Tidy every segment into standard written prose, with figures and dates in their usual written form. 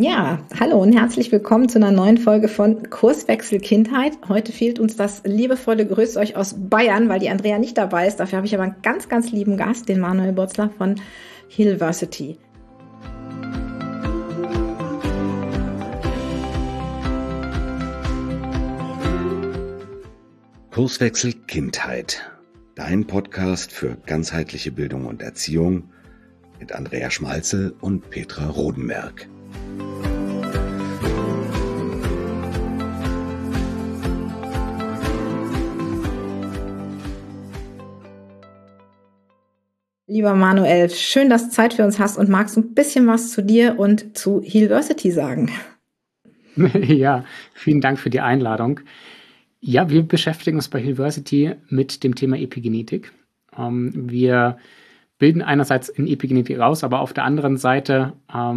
Ja, hallo und herzlich willkommen zu einer neuen Folge von Kurswechsel Kindheit. Heute fehlt uns das liebevolle Grüß euch aus Bayern, weil die Andrea nicht dabei ist. Dafür habe ich aber einen ganz, ganz lieben Gast, den Manuel Botzler von Hillversity. Kurswechsel Kindheit, dein Podcast für ganzheitliche Bildung und Erziehung mit Andrea Schmalzel und Petra Rodenberg. Lieber Manuel, schön, dass du Zeit für uns hast und magst ein bisschen was zu dir und zu Hillversity sagen. Ja, vielen Dank für die Einladung. Ja, wir beschäftigen uns bei Hillversity mit dem Thema Epigenetik. Wir bilden einerseits in Epigenetik aus, aber auf der anderen Seite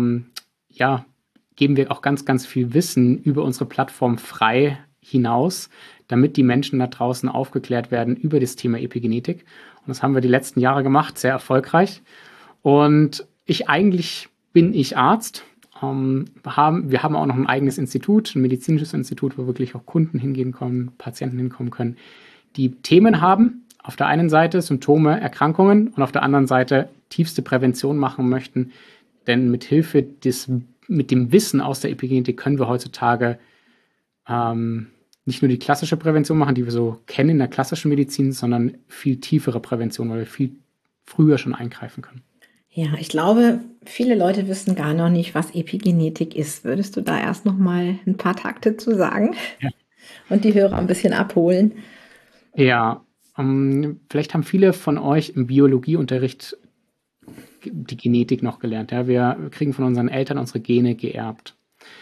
geben wir auch ganz, ganz viel Wissen über unsere Plattform frei hinaus, damit die Menschen da draußen aufgeklärt werden über das Thema Epigenetik. Und das haben wir die letzten Jahre gemacht, sehr erfolgreich. Und eigentlich bin ich Arzt. Wir haben auch noch ein eigenes Institut, ein medizinisches Institut, wo wirklich auch Kunden hingehen können, Patienten hinkommen können, die Themen haben. Auf der einen Seite Symptome, Erkrankungen und auf der anderen Seite tiefste Prävention machen möchten. Denn mit dem Wissen aus der Epigenetik können wir heutzutage nicht nur die klassische Prävention machen, die wir so kennen in der klassischen Medizin, sondern viel tiefere Prävention, weil wir viel früher schon eingreifen können. Ja, ich glaube, viele Leute wissen gar noch nicht, was Epigenetik ist. Würdest du da erst noch mal ein paar Takte zu sagen? Ja. Und die Hörer ein bisschen abholen? Ja, vielleicht haben viele von euch im Biologieunterricht die Genetik noch gelernt. Ja? Wir kriegen von unseren Eltern unsere Gene geerbt.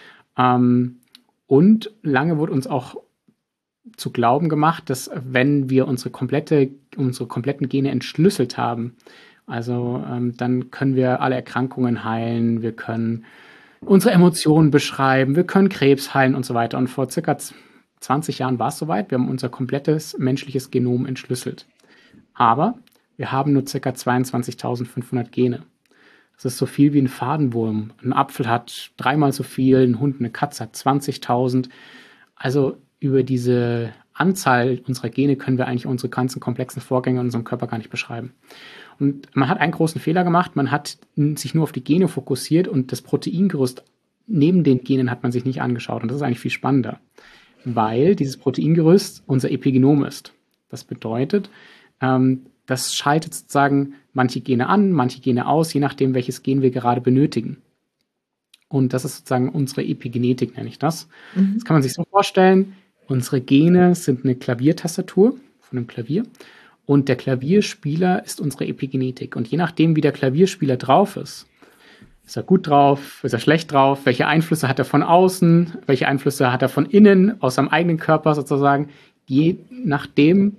Und lange wurde uns auch zu glauben gemacht, dass wenn wir unsere kompletten Gene entschlüsselt haben, also dann können wir alle Erkrankungen heilen, wir können unsere Emotionen beschreiben, wir können Krebs heilen und so weiter. Und vor circa 20 Jahren war es soweit, wir haben unser komplettes menschliches Genom entschlüsselt. Aber wir haben nur ca. 22.500 Gene. Das ist so viel wie ein Fadenwurm. Ein Apfel hat 3-mal so viel, ein Hund, eine Katze hat 20.000. Also über diese Anzahl unserer Gene können wir eigentlich unsere ganzen komplexen Vorgänge in unserem Körper gar nicht beschreiben. Und man hat einen großen Fehler gemacht, man hat sich nur auf die Gene fokussiert und das Proteingerüst neben den Genen hat man sich nicht angeschaut. Und das ist eigentlich viel spannender, weil dieses Proteingerüst unser Epigenom ist. Das bedeutet, das schaltet sozusagen manche Gene an, manche Gene aus, je nachdem, welches Gen wir gerade benötigen. Und das ist sozusagen unsere Epigenetik, nenne ich das. Das kann man sich so vorstellen, unsere Gene sind eine Klaviertastatur von einem Klavier und der Klavierspieler ist unsere Epigenetik. Und je nachdem, wie der Klavierspieler drauf ist er gut drauf, ist er schlecht drauf, welche Einflüsse hat er von außen, welche Einflüsse hat er von innen, aus seinem eigenen Körper sozusagen, je nachdem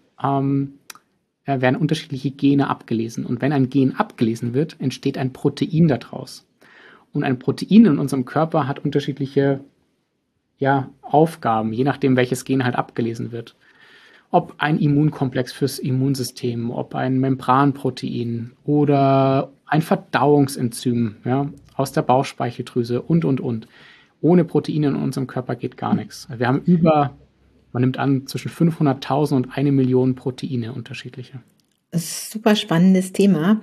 werden unterschiedliche Gene abgelesen. Und wenn ein Gen abgelesen wird, entsteht ein Protein daraus. Und ein Protein in unserem Körper hat unterschiedliche Aufgaben, je nachdem, welches Gen halt abgelesen wird. Ob ein Immunkomplex fürs Immunsystem, ob ein Membranprotein oder ein Verdauungsenzym aus der Bauchspeicheldrüse und. Ohne Proteine in unserem Körper geht gar nichts. Wir haben man nimmt an, zwischen 500.000 und 1 Million Proteine unterschiedliche. Das ist ein super spannendes Thema.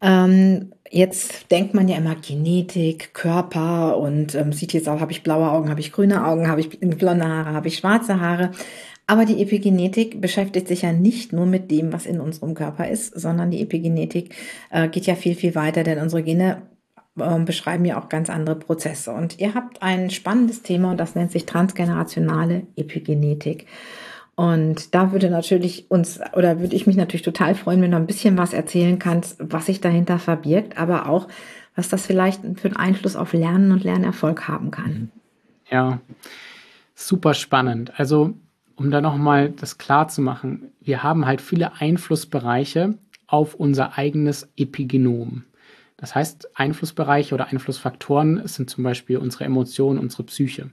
Jetzt denkt man ja immer Genetik, Körper und sieht jetzt auch, habe ich blaue Augen, habe ich grüne Augen, habe ich blonde Haare, habe ich schwarze Haare. Aber die Epigenetik beschäftigt sich ja nicht nur mit dem, was in unserem Körper ist, sondern die Epigenetik geht ja viel, viel weiter, denn unsere Gene beschreiben ja auch ganz andere Prozesse. Und ihr habt ein spannendes Thema und das nennt sich transgenerationale Epigenetik. Und da würde ich mich natürlich total freuen, wenn du ein bisschen was erzählen kannst, was sich dahinter verbirgt, aber auch, was das vielleicht für einen Einfluss auf Lernen und Lernerfolg haben kann. Ja, super spannend. Also, um da nochmal das klar zu machen, wir haben halt viele Einflussbereiche auf unser eigenes Epigenom. Das heißt, Einflussbereiche oder Einflussfaktoren sind zum Beispiel unsere Emotionen, unsere Psyche.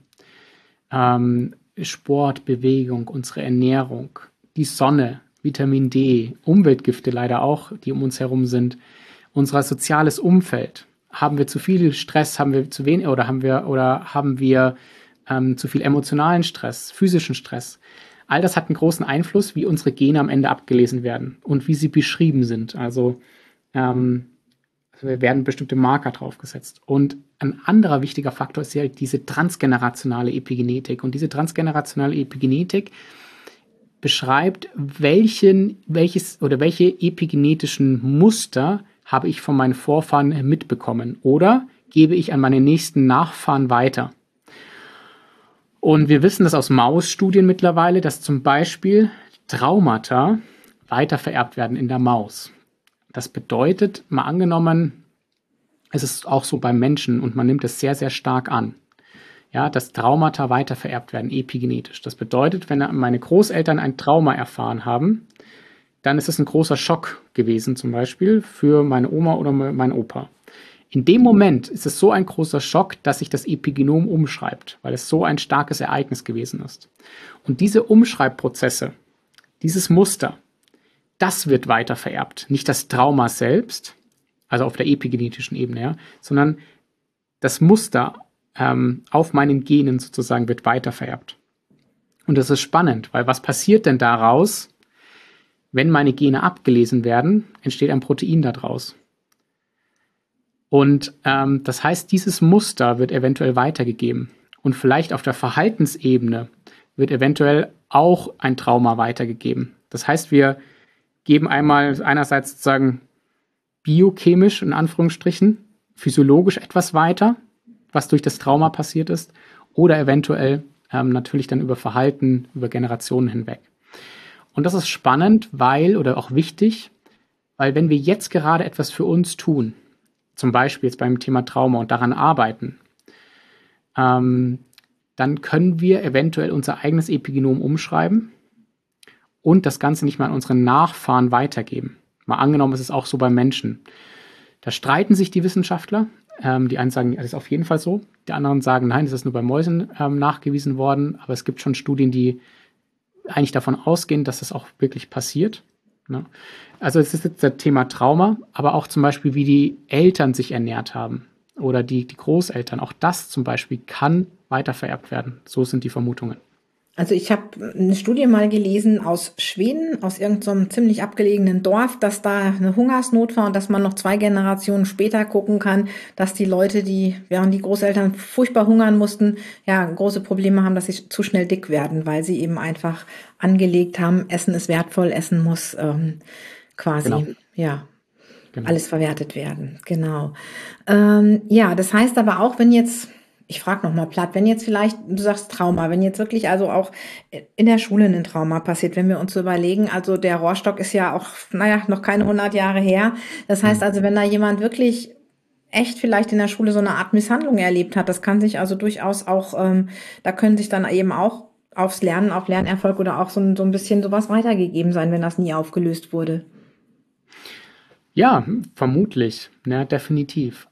Sport, Bewegung, unsere Ernährung, die Sonne, Vitamin D, Umweltgifte leider auch, die um uns herum sind, unser soziales Umfeld, haben wir zu viel Stress, haben wir zu wenig oder haben wir zu viel emotionalen Stress, physischen Stress. All das hat einen großen Einfluss, wie unsere Gene am Ende abgelesen werden und wie sie beschrieben sind. Also werden bestimmte Marker draufgesetzt. Und ein anderer wichtiger Faktor ist ja diese transgenerationale Epigenetik. Und diese transgenerationale Epigenetik beschreibt, welche epigenetischen Muster habe ich von meinen Vorfahren mitbekommen oder gebe ich an meine nächsten Nachfahren weiter. Und wir wissen das aus Mausstudien mittlerweile, dass zum Beispiel Traumata weitervererbt werden in der Maus. Das bedeutet, mal angenommen, es ist auch so beim Menschen und man nimmt es sehr, sehr stark an, ja, dass Traumata weitervererbt werden, epigenetisch. Das bedeutet, wenn meine Großeltern ein Trauma erfahren haben, dann ist es ein großer Schock gewesen, zum Beispiel für meine Oma oder meinen Opa. In dem Moment ist es so ein großer Schock, dass sich das Epigenom umschreibt, weil es so ein starkes Ereignis gewesen ist. Und diese Umschreibprozesse, dieses Muster, das wird weiter vererbt. Nicht das Trauma selbst, also auf der epigenetischen Ebene, ja, sondern das Muster auf meinen Genen sozusagen wird weiter vererbt. Und das ist spannend, weil was passiert denn daraus, wenn meine Gene abgelesen werden, entsteht ein Protein daraus. Und das heißt, dieses Muster wird eventuell weitergegeben. Und vielleicht auf der Verhaltensebene wird eventuell auch ein Trauma weitergegeben. Das heißt, wir geben einerseits sozusagen biochemisch, in Anführungsstrichen, physiologisch etwas weiter, was durch das Trauma passiert ist, oder eventuell natürlich dann über Verhalten, über Generationen hinweg. Und das ist spannend, oder auch wichtig, weil wenn wir jetzt gerade etwas für uns tun, zum Beispiel jetzt beim Thema Trauma und daran arbeiten, dann können wir eventuell unser eigenes Epigenom umschreiben und das Ganze nicht mal an unsere Nachfahren weitergeben. Mal angenommen, es ist auch so beim Menschen. Da streiten sich die Wissenschaftler. Die einen sagen, das ist auf jeden Fall so. Die anderen sagen, nein, das ist nur bei Mäusen nachgewiesen worden. Aber es gibt schon Studien, die eigentlich davon ausgehen, dass das auch wirklich passiert. Ne? Also es ist jetzt das Thema Trauma, aber auch zum Beispiel, wie die Eltern sich ernährt haben oder die Großeltern. Auch das zum Beispiel kann weitervererbt werden. So sind die Vermutungen. Also ich habe eine Studie mal gelesen aus Schweden, aus irgendeinem ziemlich abgelegenen Dorf, dass da eine Hungersnot war und dass man noch 2 Generationen später gucken kann, dass die Leute, während die Großeltern furchtbar hungern mussten, ja, große Probleme haben, dass sie zu schnell dick werden, weil sie eben einfach angelegt haben, Essen ist wertvoll, Essen muss quasi, Genau. ja, Genau. alles verwertet werden. Genau. Ja, das heißt aber auch, wenn jetzt... Ich frage nochmal platt, wenn jetzt vielleicht, du sagst Trauma, wenn jetzt wirklich also auch in der Schule ein Trauma passiert, wenn wir uns so überlegen, also der Rohrstock ist ja auch, noch keine 100 Jahre her. Das heißt also, wenn da jemand wirklich echt vielleicht in der Schule so eine Art Misshandlung erlebt hat, das kann sich also durchaus auch, da können sich dann eben auch aufs Lernen, auf Lernerfolg oder auch so ein bisschen sowas weitergegeben sein, wenn das nie aufgelöst wurde. Ja, vermutlich, ja, definitiv.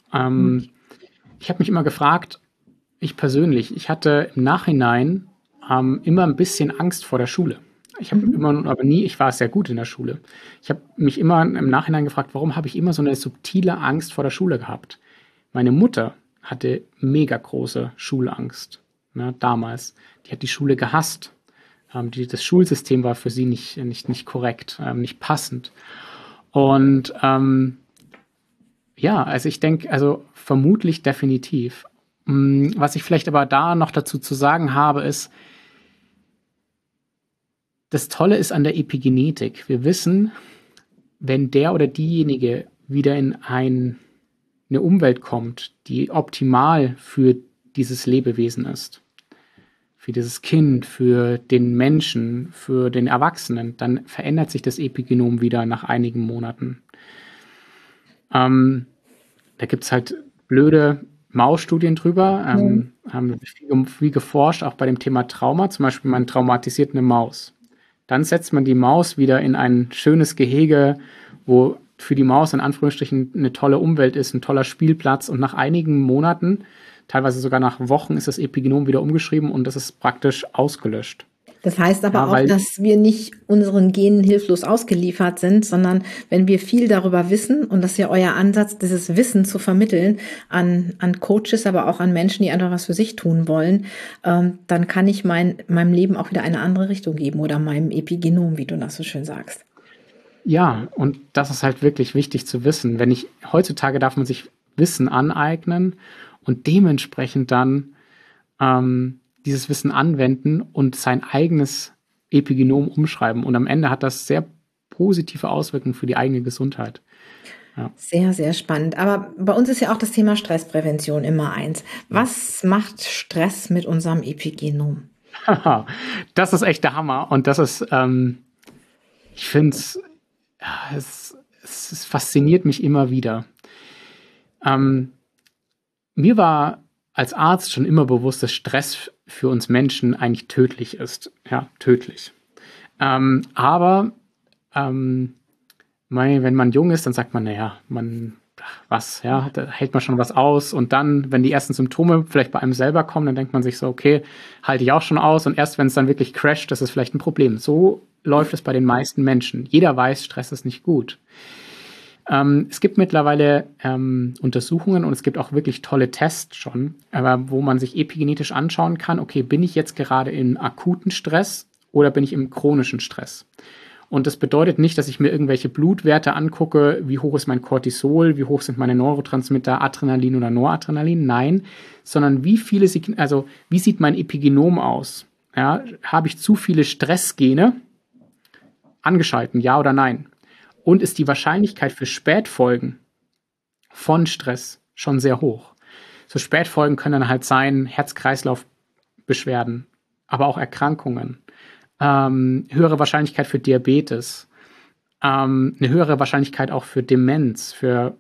Ich habe mich immer gefragt, ich persönlich, ich hatte im Nachhinein immer ein bisschen Angst vor der Schule. Ich war sehr gut in der Schule. Ich habe mich immer im Nachhinein gefragt, warum habe ich immer so eine subtile Angst vor der Schule gehabt? Meine Mutter hatte mega große Schulangst, ne, damals. Die hat die Schule gehasst. Das Schulsystem war für sie nicht korrekt, nicht passend. Und ja, also ich denke, also vermutlich definitiv. Was ich vielleicht aber da noch dazu zu sagen habe, ist, das Tolle ist an der Epigenetik. Wir wissen, wenn der oder diejenige wieder in eine Umwelt kommt, die optimal für dieses Lebewesen ist, für dieses Kind, für den Menschen, für den Erwachsenen, dann verändert sich das Epigenom wieder nach einigen Monaten. Da gibt es halt blöde Mausstudien drüber, haben viel geforscht, auch bei dem Thema Trauma. Zum Beispiel, man traumatisiert eine Maus. Dann setzt man die Maus wieder in ein schönes Gehege, wo für die Maus in Anführungsstrichen eine tolle Umwelt ist, ein toller Spielplatz. Und nach einigen Monaten, teilweise sogar nach Wochen, ist das Epigenom wieder umgeschrieben und das ist praktisch ausgelöscht. Das heißt aber Ja, auch, weil dass wir nicht unseren Genen hilflos ausgeliefert sind, sondern wenn wir viel darüber wissen, und das ist ja euer Ansatz, dieses Wissen zu vermitteln an Coaches, aber auch an Menschen, die einfach was für sich tun wollen, dann kann ich meinem Leben auch wieder eine andere Richtung geben oder meinem Epigenom, wie du das so schön sagst. ja, und das ist halt wirklich wichtig zu wissen. Heutzutage darf man sich Wissen aneignen und dementsprechend dann dieses Wissen anwenden und sein eigenes Epigenom umschreiben. Und am Ende hat das sehr positive Auswirkungen für die eigene Gesundheit. Ja. Sehr, sehr spannend. Aber bei uns ist ja auch das Thema Stressprävention immer eins. Was macht Stress mit unserem Epigenom? Das ist echt der Hammer. Und das ist, ich finde es fasziniert mich immer wieder. Mir war als Arzt schon immer bewusst, dass Stress für uns Menschen eigentlich tödlich ist. Ja, tödlich. Aber wenn man jung ist, dann sagt man, naja, da hält man schon was aus. Und dann, wenn die ersten Symptome vielleicht bei einem selber kommen, dann denkt man sich so, okay, halte ich auch schon aus. Und erst wenn es dann wirklich crasht, das ist vielleicht ein Problem. So läuft es bei den meisten Menschen. Jeder weiß, Stress ist nicht gut. Es gibt mittlerweile Untersuchungen und es gibt auch wirklich tolle Tests schon, wo man sich epigenetisch anschauen kann, okay, bin ich jetzt gerade in akuten Stress oder bin ich im chronischen Stress? Und das bedeutet nicht, dass ich mir irgendwelche Blutwerte angucke, wie hoch ist mein Cortisol, wie hoch sind meine Neurotransmitter, Adrenalin oder Noradrenalin, nein, sondern wie sieht mein Epigenom aus? Ja, habe ich zu viele Stressgene angeschalten, ja oder nein? Und ist die Wahrscheinlichkeit für Spätfolgen von Stress schon sehr hoch. So Spätfolgen können dann halt sein Herz-Kreislauf-Beschwerden, aber auch Erkrankungen, höhere Wahrscheinlichkeit für Diabetes, eine höhere Wahrscheinlichkeit auch für Demenz,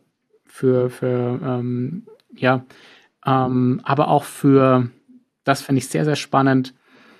aber auch für, das finde ich sehr, sehr spannend,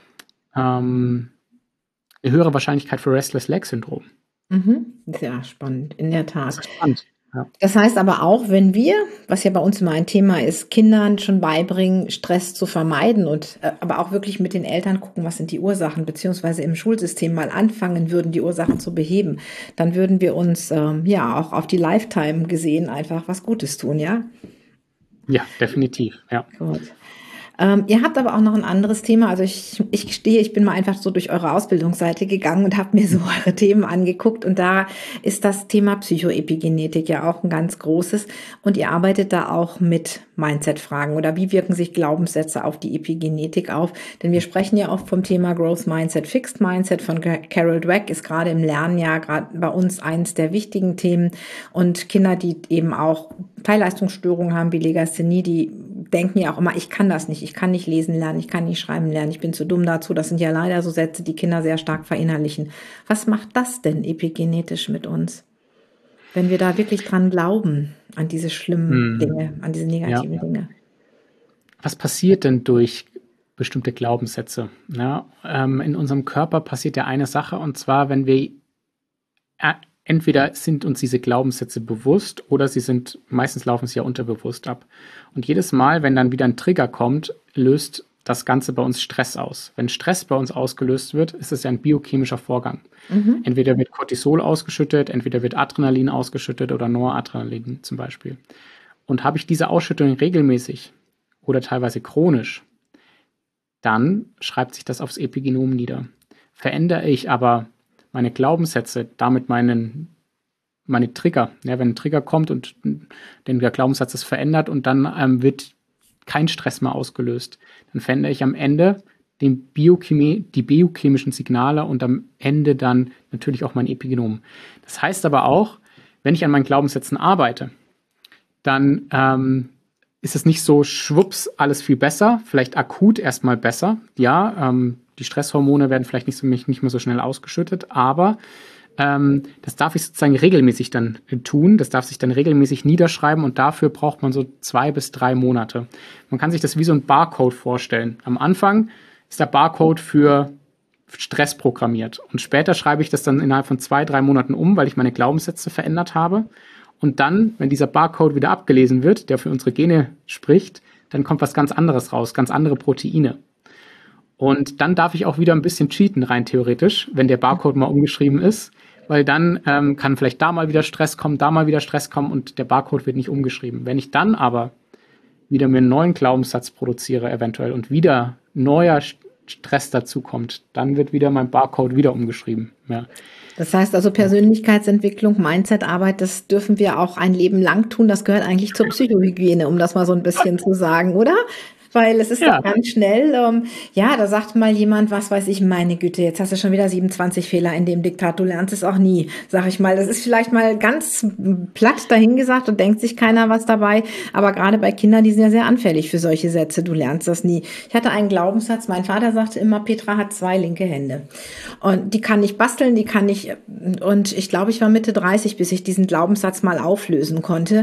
eine höhere Wahrscheinlichkeit für Restless-Leg-Syndrom. Sehr spannend, in der Tat. Das ist spannend. Ja. Das heißt aber auch, wenn wir, was ja bei uns immer ein Thema ist, Kindern schon beibringen, Stress zu vermeiden und aber auch wirklich mit den Eltern gucken, was sind die Ursachen, beziehungsweise im Schulsystem mal anfangen würden, die Ursachen zu beheben, dann würden wir uns auch auf die Lifetime gesehen einfach was Gutes tun, ja? Ja, definitiv, ja. Gut. Ihr habt aber auch noch ein anderes Thema. Also ich bin mal einfach so durch eure Ausbildungsseite gegangen und habe mir so eure Themen angeguckt. Und da ist das Thema Psychoepigenetik ja auch ein ganz großes. Und ihr arbeitet da auch mit Mindset-Fragen oder wie wirken sich Glaubenssätze auf die Epigenetik auf? Denn wir sprechen ja oft vom Thema Growth Mindset, Fixed Mindset von Carol Dweck ist gerade im Lernen ja gerade bei uns eins der wichtigen Themen. Und Kinder, die eben auch Teilleistungsstörungen haben wie Legasthenie, die denken ja auch immer, ich kann das nicht, ich kann nicht lesen lernen, ich kann nicht schreiben lernen, ich bin zu dumm dazu. Das sind ja leider so Sätze, die Kinder sehr stark verinnerlichen. Was macht das denn epigenetisch mit uns, wenn wir da wirklich dran glauben, an diese schlimmen Dinge, an diese negativen Dinge? Was passiert denn durch bestimmte Glaubenssätze? Ja, in unserem Körper passiert ja eine Sache, und zwar, wenn wir entweder sind uns diese Glaubenssätze bewusst oder meistens laufen sie ja unterbewusst ab. Und jedes Mal, wenn dann wieder ein Trigger kommt, löst das Ganze bei uns Stress aus. Wenn Stress bei uns ausgelöst wird, ist es ja ein biochemischer Vorgang. Entweder wird Cortisol ausgeschüttet, entweder wird Adrenalin ausgeschüttet oder Noradrenalin zum Beispiel. Und habe ich diese Ausschüttung regelmäßig oder teilweise chronisch, dann schreibt sich das aufs Epigenom nieder. Verändere ich aber meine Glaubenssätze, damit meine Trigger. Ja, wenn ein Trigger kommt und der Glaubenssatz ist verändert und dann wird kein Stress mehr ausgelöst, dann verändere ich am Ende die biochemischen Signale und am Ende dann natürlich auch mein Epigenom. Das heißt aber auch, wenn ich an meinen Glaubenssätzen arbeite, dann ist es nicht so schwupps, alles viel besser, vielleicht akut erstmal besser. Ja, die Stresshormone werden vielleicht nicht mehr so schnell ausgeschüttet, aber das darf ich sozusagen regelmäßig dann tun. Das darf sich dann regelmäßig niederschreiben und dafür braucht man so 2 bis 3 Monate. Man kann sich das wie so ein Barcode vorstellen. Am Anfang ist der Barcode für Stress programmiert und später schreibe ich das dann innerhalb von 2, 3 Monaten um, weil ich meine Glaubenssätze verändert habe. Und dann, wenn dieser Barcode wieder abgelesen wird, der für unsere Gene spricht, dann kommt was ganz anderes raus, ganz andere Proteine. Und dann darf ich auch wieder ein bisschen cheaten, rein theoretisch, wenn der Barcode mal umgeschrieben ist, weil dann kann vielleicht da mal wieder Stress kommen, da mal wieder Stress kommen und der Barcode wird nicht umgeschrieben. Wenn ich dann aber wieder mir einen neuen Glaubenssatz produziere eventuell und wieder neuer Stress dazu kommt, dann wird wieder mein Barcode wieder umgeschrieben. Ja. Das heißt also Persönlichkeitsentwicklung, Mindsetarbeit, das dürfen wir auch ein Leben lang tun. Das gehört eigentlich zur Psychohygiene, um das mal so ein bisschen zu sagen, oder? Weil es ist Ja, doch ganz schnell, ja, da sagt mal jemand, was weiß ich, meine Güte, jetzt hast du schon wieder 27 Fehler in dem Diktat, du lernst es auch nie, sag ich mal. Das ist vielleicht mal ganz platt dahingesagt und denkt sich keiner was dabei, aber gerade bei Kindern, die sind ja sehr anfällig für solche Sätze, du lernst das nie. Ich hatte einen Glaubenssatz, mein Vater sagte immer, Petra hat 2 linke Hände und die kann nicht basteln, die kann nicht, und ich glaube, ich war Mitte 30, bis ich diesen Glaubenssatz mal auflösen konnte,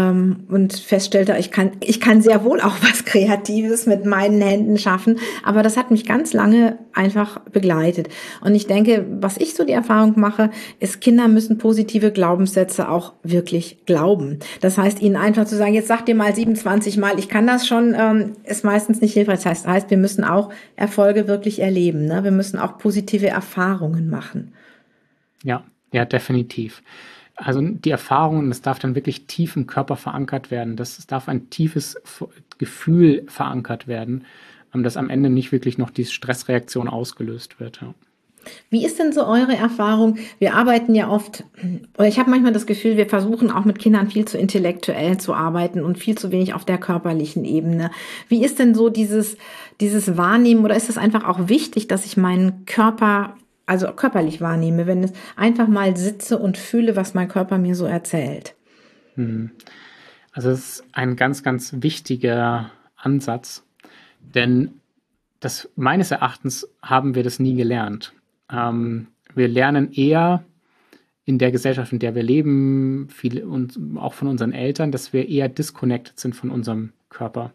und feststellte, ich kann sehr wohl auch was Kreatives mit meinen Händen schaffen, aber das hat mich ganz lange einfach begleitet. Und ich denke, was ich so die Erfahrung mache, ist, Kinder müssen positive Glaubenssätze auch wirklich glauben. Das heißt, ihnen einfach zu sagen, jetzt sag dir mal 27 Mal, ich kann das schon, ist meistens nicht hilfreich. Das heißt, wir müssen auch Erfolge wirklich erleben, ne? Wir müssen auch positive Erfahrungen machen. ja, ja, definitiv. Also die Erfahrung, das darf dann wirklich tief im Körper verankert werden. Das darf ein tiefes Gefühl verankert werden, dass am Ende nicht wirklich noch die Stressreaktion ausgelöst wird. Ja. Wie ist denn so eure Erfahrung? Wir arbeiten ja oft, oder ich habe manchmal das Gefühl, wir versuchen auch mit Kindern viel zu intellektuell zu arbeiten und viel zu wenig auf der körperlichen Ebene. Wie ist denn so dieses Wahrnehmen, oder ist es einfach auch wichtig, dass ich meinen Körper, also körperlich wahrnehme, wenn es einfach mal sitze und fühle, was mein Körper mir so erzählt? Hm. Also es ist ein ganz, ganz wichtiger Ansatz, denn meines Erachtens haben wir das nie gelernt. Wir lernen eher in der Gesellschaft, in der wir leben, viel und auch von unseren Eltern, dass wir eher disconnected sind von unserem Körper.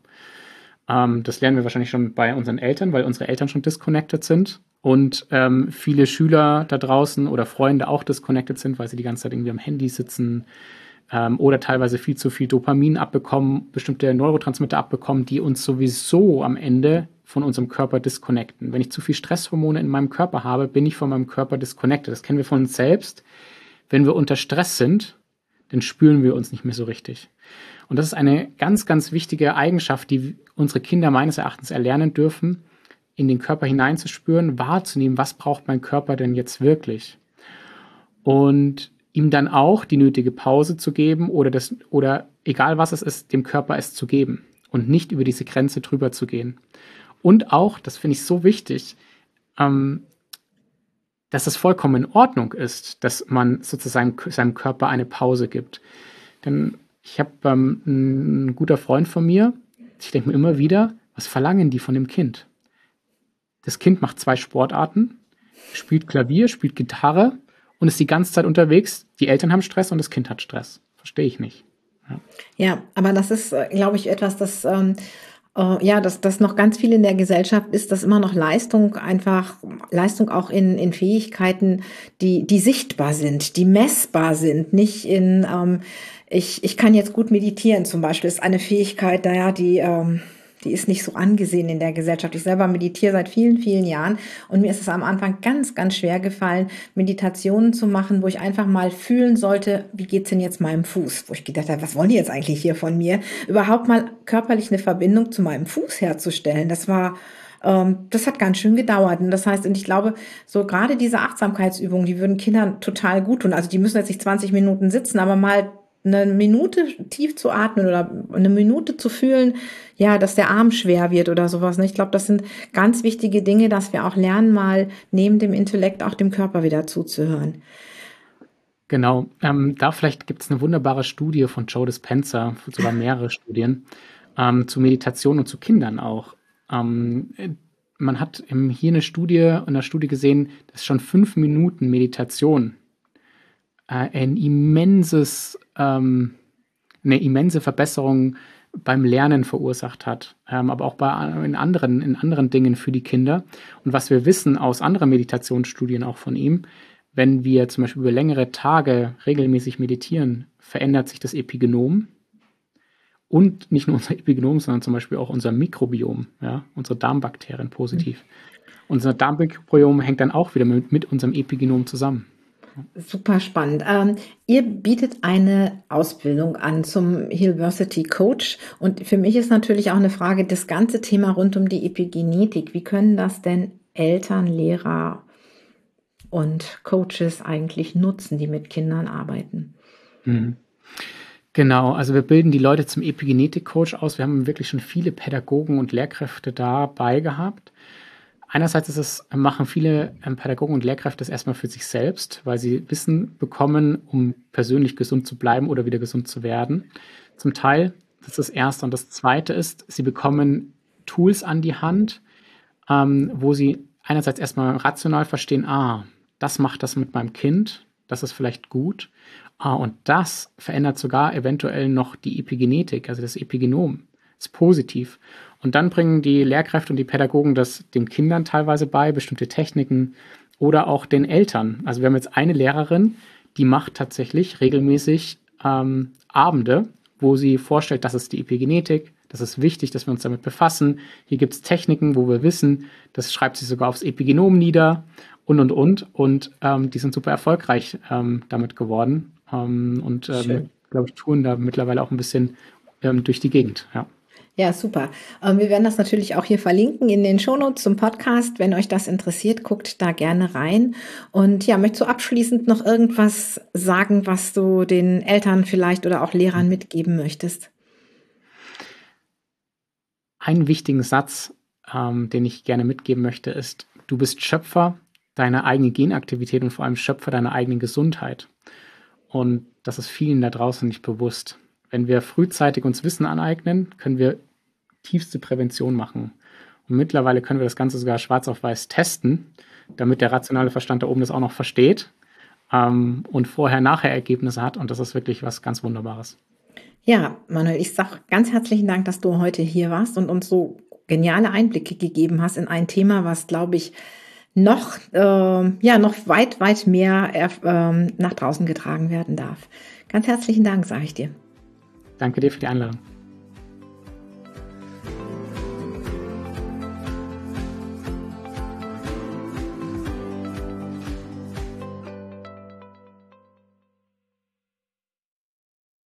Das lernen wir wahrscheinlich schon bei unseren Eltern, weil unsere Eltern schon disconnected sind und viele Schüler da draußen oder Freunde auch disconnected sind, weil sie die ganze Zeit irgendwie am Handy sitzen oder teilweise viel zu viel Dopamin abbekommen, bestimmte Neurotransmitter abbekommen, die uns sowieso am Ende von unserem Körper disconnecten. Wenn ich zu viel Stresshormone in meinem Körper habe, bin ich von meinem Körper disconnected. Das kennen wir von uns selbst. Wenn wir unter Stress sind, dann spüren wir uns nicht mehr so richtig. Und das ist eine ganz, ganz wichtige Eigenschaft, die unsere Kinder meines Erachtens erlernen dürfen, in den Körper hineinzuspüren, wahrzunehmen, was braucht mein Körper denn jetzt wirklich? Und ihm dann auch die nötige Pause zu geben oder egal was es ist, dem Körper es zu geben und nicht über diese Grenze drüber zu gehen. Und auch, das finde ich so wichtig, dass es vollkommen in Ordnung ist, dass man sozusagen seinem Körper eine Pause gibt. Denn ich habe ein guter Freund von mir, ich denke mir immer wieder, was verlangen die von dem Kind? Das Kind macht 2 Sportarten, spielt Klavier, spielt Gitarre und ist die ganze Zeit unterwegs. Die Eltern haben Stress und das Kind hat Stress. Verstehe ich nicht. Ja, aber das ist, glaube ich, etwas, das dass noch ganz viel in der Gesellschaft ist, dass immer noch Leistung auch in Fähigkeiten, die sichtbar sind, die messbar sind, nicht ich kann jetzt gut meditieren zum Beispiel, ist eine Fähigkeit, die ist nicht so angesehen in der Gesellschaft. Ich selber meditiere seit vielen, vielen Jahren und mir ist es am Anfang ganz, ganz schwer gefallen, Meditationen zu machen, wo ich einfach mal fühlen sollte, wie geht's denn jetzt meinem Fuß? Wo ich gedacht habe, was wollen die jetzt eigentlich hier von mir? Überhaupt mal körperlich eine Verbindung zu meinem Fuß herzustellen. Das hat ganz schön gedauert. Und das heißt, und ich glaube, so gerade diese Achtsamkeitsübungen, die würden Kindern total gut tun. Also die müssen jetzt nicht 20 Minuten sitzen, aber mal eine Minute tief zu atmen oder eine Minute zu fühlen, ja, dass der Arm schwer wird oder sowas. Ich glaube, das sind ganz wichtige Dinge, dass wir auch lernen, mal neben dem Intellekt auch dem Körper wieder zuzuhören. Genau, da vielleicht gibt es eine wunderbare Studie von Joe Dispenza, sogar mehrere Studien, zu Meditation und zu Kindern auch. Man hat hier in der Studie gesehen, dass schon 5 Minuten Meditation eine immense Verbesserung beim Lernen verursacht hat, aber auch in anderen Dingen für die Kinder. Und was wir wissen aus anderen Meditationsstudien auch von ihm, wenn wir zum Beispiel über längere Tage regelmäßig meditieren, verändert sich das Epigenom und nicht nur unser Epigenom, sondern zum Beispiel auch unser Mikrobiom, ja, unsere Darmbakterien positiv. Unser Darmmikrobiom hängt dann auch wieder mit unserem Epigenom zusammen. Super spannend. Ihr bietet eine Ausbildung an zum Healversity Coach. Und für mich ist natürlich auch eine Frage, das ganze Thema rund um die Epigenetik. Wie können das denn Eltern, Lehrer und Coaches eigentlich nutzen, die mit Kindern arbeiten? Mhm. Genau, also wir bilden die Leute zum Epigenetik-Coach aus. Wir haben wirklich schon viele Pädagogen und Lehrkräfte dabei gehabt. Einerseits machen viele Pädagogen und Lehrkräfte das erstmal für sich selbst, weil sie Wissen bekommen, um persönlich gesund zu bleiben oder wieder gesund zu werden. Zum Teil, das ist das Erste. Und das Zweite ist, sie bekommen Tools an die Hand, wo sie einerseits erstmal rational verstehen, das macht das mit meinem Kind, das ist vielleicht gut. Und das verändert sogar eventuell noch die Epigenetik, also das Epigenom. Das ist positiv. Und dann bringen die Lehrkräfte und die Pädagogen das den Kindern teilweise bei, bestimmte Techniken oder auch den Eltern. Also wir haben jetzt eine Lehrerin, die macht tatsächlich regelmäßig Abende, wo sie vorstellt, das ist die Epigenetik, das ist wichtig, dass wir uns damit befassen. Hier gibt es Techniken, wo wir wissen, das schreibt sie sogar aufs Epigenom nieder und. Und die sind super erfolgreich damit geworden. Glaube ich, touren da mittlerweile auch ein bisschen durch die Gegend. Ja. Ja, super. Wir werden das natürlich auch hier verlinken in den Shownotes zum Podcast. Wenn euch das interessiert, guckt da gerne rein. Und ja, möchtest du abschließend noch irgendwas sagen, was du den Eltern vielleicht oder auch Lehrern mitgeben möchtest? Einen wichtigen Satz, den ich gerne mitgeben möchte, ist, du bist Schöpfer deiner eigenen Genaktivität und vor allem Schöpfer deiner eigenen Gesundheit. Und das ist vielen da draußen nicht bewusst. Wenn wir frühzeitig uns Wissen aneignen, können wir tiefste Prävention machen. Und mittlerweile können wir das Ganze sogar schwarz auf weiß testen, damit der rationale Verstand da oben das auch noch versteht und Vorher-Nachher-Ergebnisse hat. Und das ist wirklich was ganz Wunderbares. Ja, Manuel, ich sage ganz herzlichen Dank, dass du heute hier warst und uns so geniale Einblicke gegeben hast in ein Thema, was, glaube ich, noch weit mehr nach draußen getragen werden darf. Ganz herzlichen Dank, sage ich dir. Danke dir für die Einladung.